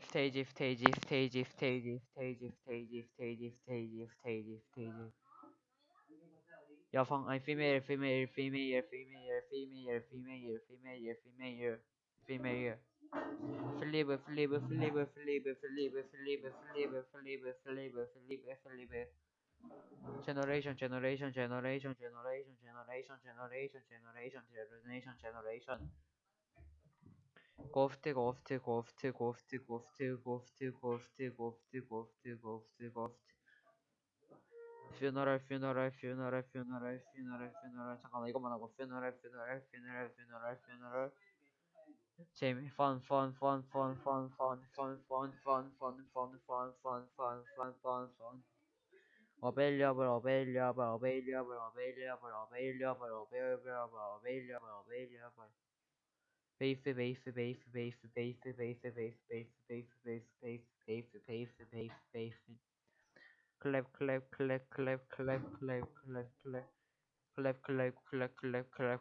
Tage, Tage, Tage, Tage, Tage, Tage, Tage, Tage, Tage, Tage. Jag fångar female, female, female, female, female, female, female, female, female. Felipe, Felipe, Felipe, Felipe, Felipe, Felipe, Felipe, Felipe, Felipe, Felipe, Felipe. Generation, generation, generation, generation, generation, generation, generation, generation, generation. Kofte, kofte, kofte, kofte, kofte, kofte, kofte, kofte, kofte, kofte, kofte. Funeral, funeral, funeral, funeral, funeral, funeral. 잠깐만 이것만 하고 funeral, funeral, funeral, funeral, funeral. 재미, fun, fun, fun, fun, fun, fun, fun, fun, fun, fun, fun, fun, fun, fun, fun, fun, fun. Available, available, available, available, available, available, available, available. Beef, beef, beef, beef, beef, beef, beef, beef, beef, beef, beef, beef, beef, beef, beef. Clap, clap, clap, clap, clap, clap, clap, clap. Clap, clap, clap, clap, clap,